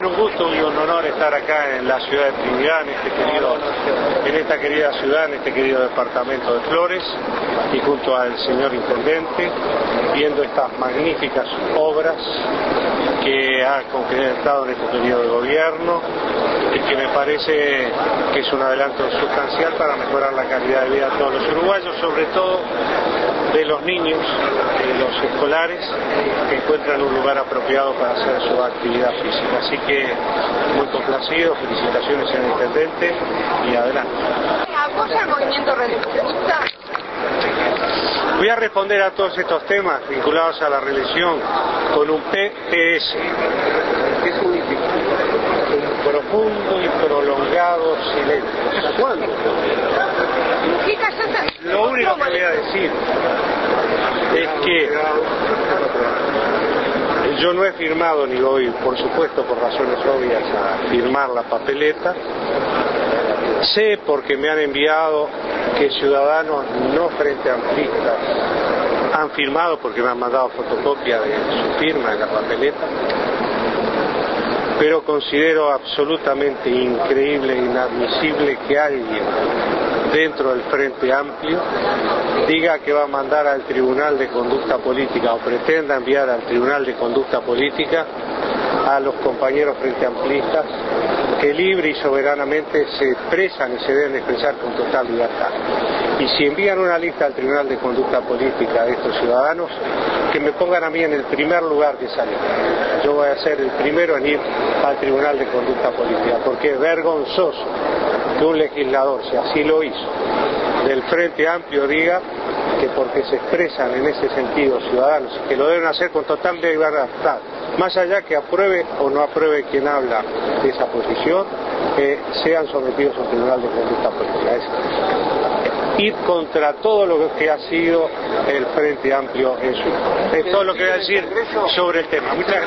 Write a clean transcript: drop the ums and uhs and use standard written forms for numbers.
Un gusto y un honor estar acá en la ciudad de Trinidad, en esta querida ciudad, en este querido departamento de Flores, y junto al señor intendente, viendo estas magníficas obras que ha concretado en este periodo de gobierno, y que me parece que es un adelanto sustancial para mejorar la calidad de vida de todos los uruguayos, sobre todo de los niños, de los escolares, que encuentran un lugar apropiado para hacer su actividad física. Así que muy complacido, felicitaciones al intendente y adelante. ¿Apoya el movimiento reeleccionista? Voy a responder a todos estos temas vinculados a la reelección con un PPS. ¿Qué significa? Un profundo y prolongado silencio. ¿Hasta cuándo? Lo único que voy a decir es que yo no he firmado ni voy, por supuesto, por razones obvias, a firmar la papeleta. Sé, porque me han enviado, que ciudadanos no frente amplistas han firmado, porque me han mandado fotocopia de su firma en la papeleta, pero considero absolutamente increíble e inadmisible que alguien dentro del Frente Amplio diga que va a mandar al Tribunal de Conducta Política o pretenda enviar al Tribunal de Conducta Política a los compañeros frente amplistas que libre y soberanamente se expresan y se deben expresar con total libertad. Y si envían una lista al Tribunal de Conducta Política de estos ciudadanos, que me pongan a mí en el primer lugar de esa lista. Yo voy a ser el primero en ir al Tribunal de Conducta Política, porque es vergonzoso que un legislador, si así lo hizo, del Frente Amplio, diga que porque se expresan en ese sentido ciudadanos, que lo deben hacer con total libertad, más allá que apruebe o no apruebe quien habla de esa posición, que sean sometidos a un Tribunal de Conducta Política. Es ir contra todo lo que ha sido el Frente Amplio en su... Es todo lo que voy a decir sobre el tema. Muchas gracias.